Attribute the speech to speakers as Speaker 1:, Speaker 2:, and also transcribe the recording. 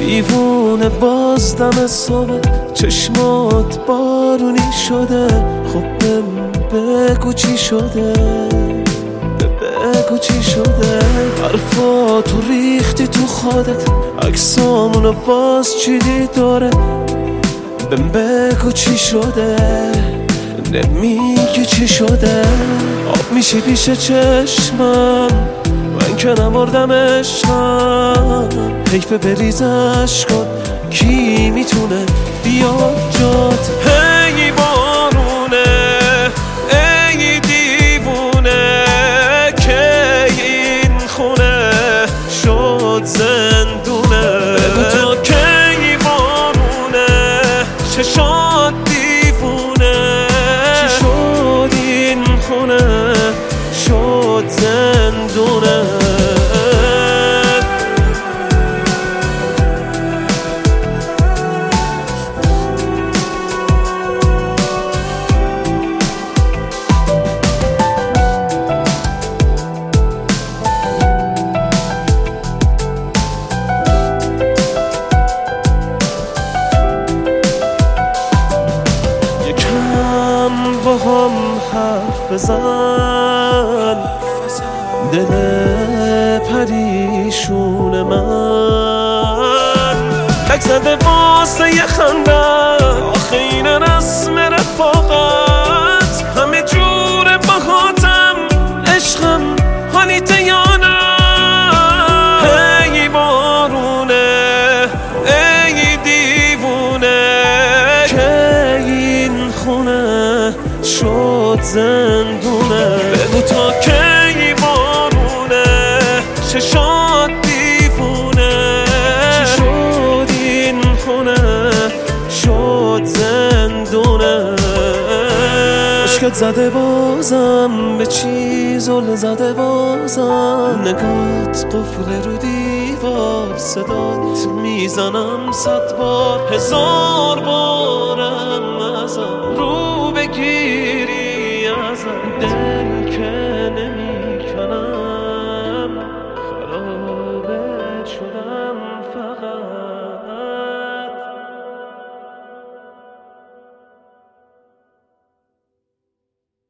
Speaker 1: دیوونه باز دم صبح چشمات بارونی شده. خب بگو چی شده، بگو چی شده. حرفاتو ریختی تو خودت، عکسامونو باز چیدی داره. بگو چی شده، نمیگی چی شده. آب میشی پیش چشمم، من که نمردم عشقم. حیف بریزش کن، کی میتونه بیاد جات. هی بارونه، ای دیوونه، که این خونه شد زندونه. بگو تا کی بارونه، چشات دیوونه. چی شد این خونه شد زندونه. با هم حرف بزن، دل پریشون من لک زده واسه یه خندن. آخه این رسم رفاقت، همه جور باهاتم عشقم حالیته یا نه. هی بارونه، ای دیوونه، که این خونه شد زندونه. بگو تا کی بارونه، چشات دیوونه. چی شد این خونه شد زندونه. عشقت زده بازم، به چی زل زده بازم. نگات قفل رو دیوار، صدات میزنم 100 بار. 1000 بارم ازم رو بگیری، ازم دل که نمی کنم. خرابه شدم.